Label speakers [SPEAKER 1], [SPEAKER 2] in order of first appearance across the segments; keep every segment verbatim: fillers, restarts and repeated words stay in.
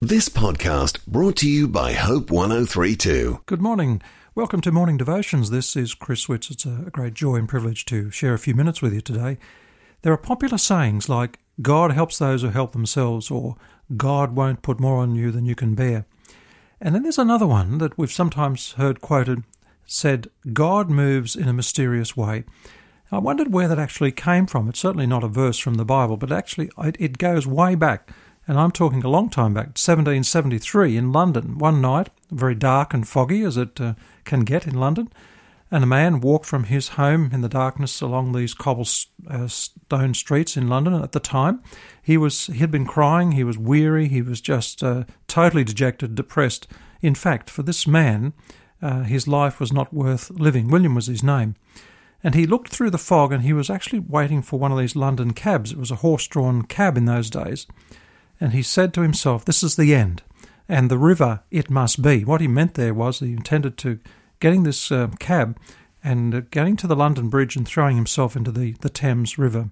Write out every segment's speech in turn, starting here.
[SPEAKER 1] This podcast brought to you by Hope one oh three two.
[SPEAKER 2] Good morning. Welcome to Morning Devotions. This is Chris Witts. It's a great joy and privilege to share a few minutes with you today. There are popular sayings like, God helps those who help themselves, or God won't put more on you than you can bear. And then there's another one that we've sometimes heard quoted, said, God moves in a mysterious way. I wondered where that actually came from. It's certainly not a verse from the Bible, but actually it goes way back. And I'm talking a long time back, seventeen seventy-three in London. One night, very dark and foggy as it uh, can get in London, and a man walked from his home in the darkness along these cobblestone streets in London at the time. He was he had been crying, he was weary, he was just uh, totally dejected, depressed. In fact, for this man, uh, his life was not worth living. William was his name. And he looked through the fog and he was actually waiting for one of these London cabs. It was a horse-drawn cab in those days. And he said to himself, this is the end, and the river it must be. What he meant there was he intended to getting this uh, cab and uh, getting to the London Bridge and throwing himself into the, the Thames River.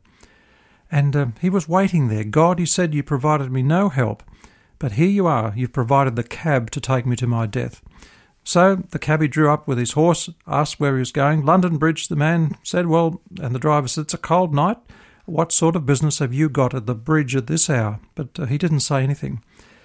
[SPEAKER 2] And uh, he was waiting there. God, he said, you provided me no help, but here you are. You've provided the cab to take me to my death. So the cabbie drew up with his horse, asked where he was going. London Bridge, the man said, well, and the driver said, it's a cold night. What sort of business have you got at the bridge at this hour? But uh, he didn't say anything.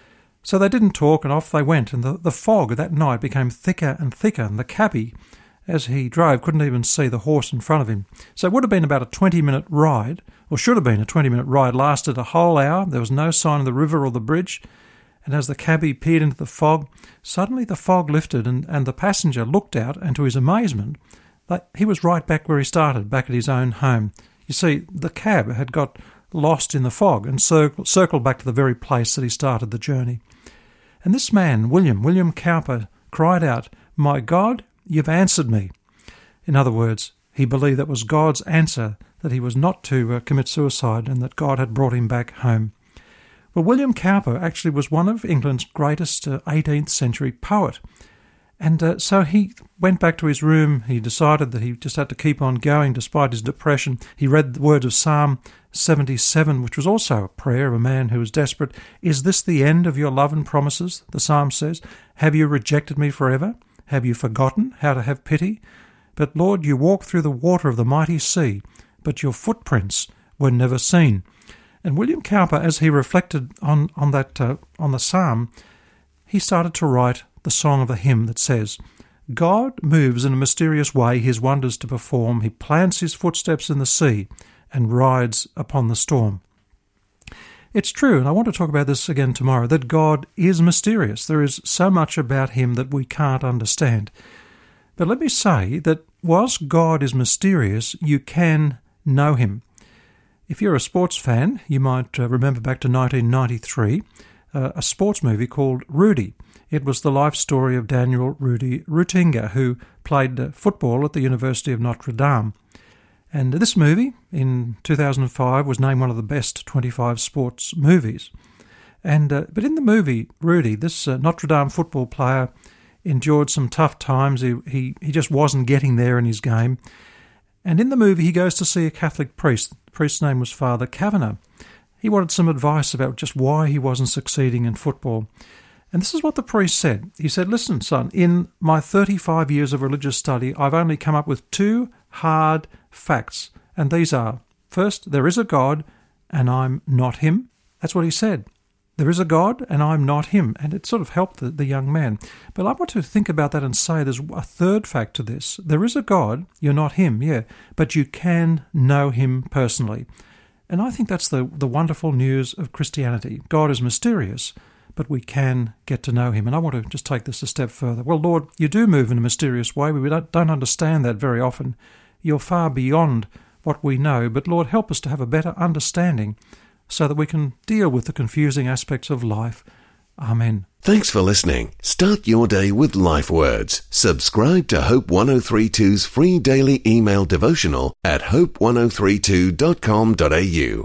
[SPEAKER 2] So they didn't talk, and off they went. And the, the fog that night became thicker and thicker, and the cabbie, as he drove, couldn't even see the horse in front of him. So it would have been about a twenty-minute ride, or should have been a twenty-minute ride, lasted a whole hour. There was no sign of the river or the bridge. And as the cabbie peered into the fog, suddenly the fog lifted, and, and the passenger looked out, and to his amazement, that he was right back where he started, back at his own home. You see, the cab had got lost in the fog and circled, circled back to the very place that he started the journey. And this man, William, William Cowper, cried out, my God, you've answered me. In other words, he believed that was God's answer, that he was not to uh, commit suicide and that God had brought him back home. Well, William Cowper actually was one of England's greatest uh, eighteenth century poet. And uh, so he went back to his room. He decided that he just had to keep on going despite his depression. He read the words of Psalm seventy-seven, which was also a prayer of a man who was desperate. Is this the end of your love and promises? The psalm says, have you rejected me forever? Have you forgotten how to have pity? But Lord, you walk through the water of the mighty sea, but your footprints were never seen. And William Cowper, as he reflected on, on that uh, on the psalm, he started to write the song of the hymn that says, God moves in a mysterious way his wonders to perform. He plants his footsteps in the sea and rides upon the storm. It's true, and I want to talk about this again tomorrow, that God is mysterious. There is so much about him that we can't understand. But let me say that whilst God is mysterious, you can know him. If you're a sports fan, you might uh, remember back to nineteen ninety-three, uh, a sports movie called Rudy. It was the life story of Daniel Rudy Ruettiger, who played football at the University of Notre Dame. And this movie, in two thousand five, was named one of the best twenty-five sports movies. And uh, But in the movie, Rudy, this uh, Notre Dame football player, endured some tough times. He, he, he just wasn't getting there in his game. And in the movie, he goes to see a Catholic priest. The priest's name was Father Kavanagh. He wanted some advice about just why he wasn't succeeding in football. And this is what the priest said. He said, listen, son, in my thirty-five years of religious study, I've only come up with two hard facts. And these are, first, there is a God and I'm not him. That's what he said. There is a God and I'm not him. And it sort of helped the, the young man. But I want to think about that and say there's a third fact to this. There is a God, you're not him, yeah, but you can know him personally. And I think that's the, the wonderful news of Christianity. God is mysterious, but we can get to know him. And I want to just take this a step further. Well, Lord, you do move in a mysterious way. We don't, don't understand that very often. You're far beyond what we know. But Lord, help us to have a better understanding so that we can deal with the confusing aspects of life. Amen.
[SPEAKER 1] Thanks for listening. Start your day with Life Words. Subscribe to Hope one oh three two's free daily email devotional at hope one oh three two dot com dot a u.